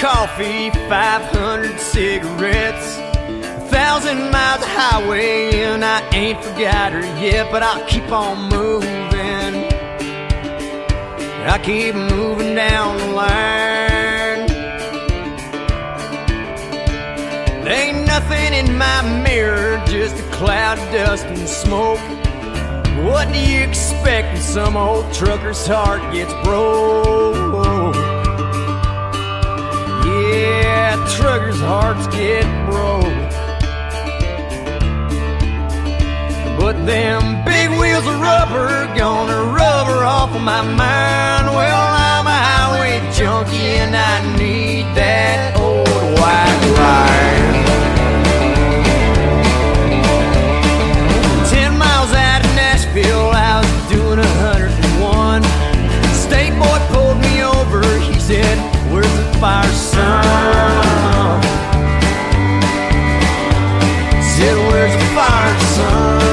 coffee, 500 cigarettes, 1,000 miles of highway, and I ain't forgot her yet, but I'll keep on moving. I keep moving down the line. There ain't nothing in my mirror, just a cloud of dust and smoke. What do you expect when some old trucker's heart gets broke? Yeah, truckers' hearts get broke. But them big wheels of rubber gonna rubber off of my mind. Well, I'm a highway junkie and I need that old white line. 10 miles out of Nashville, I was doing 101. State boy pulled me over, he said, "Where's the fire, son?" Said, "Where's the fire, son?"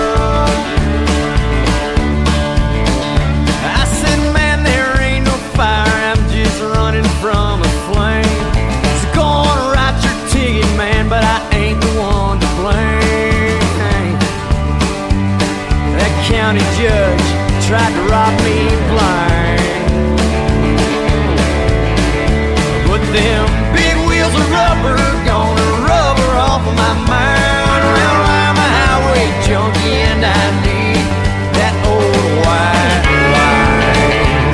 I said, "Man, there ain't no fire, I'm just running from a flame." So go on, write your ticket, man, but I ain't the one to blame. That county judge tried to rob me blind. But them big wheels of rubber gonna rubber off of my mind. Well, I'm a highway junkie and I need that old white line.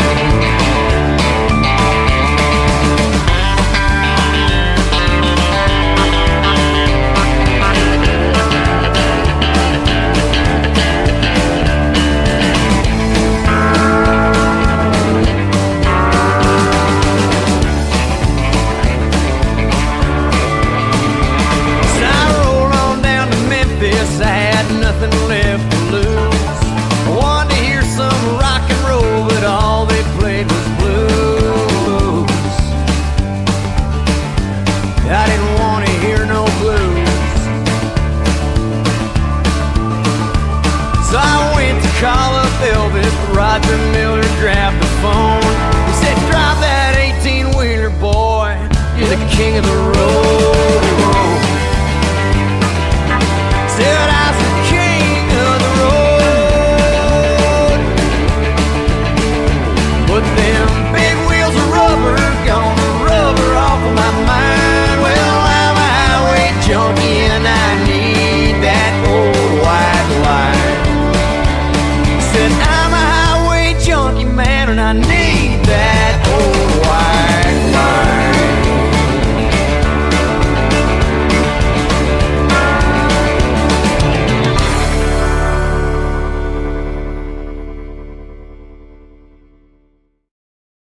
I had nothing left to lose. I wanted to hear some rock and roll, but all they played was blues. I didn't want to hear no blues. So I went to call up Elvis, but Roger Miller grabbed the phone. He said, "Drive that 18-wheeler, boy, you're the king of the road." Said I was the king of the road. But them big wheels of rubber gonna rubber off of my mind. Well, I'm a highway junkie and I need that old white line. Said I'm a highway junkie, man, and I need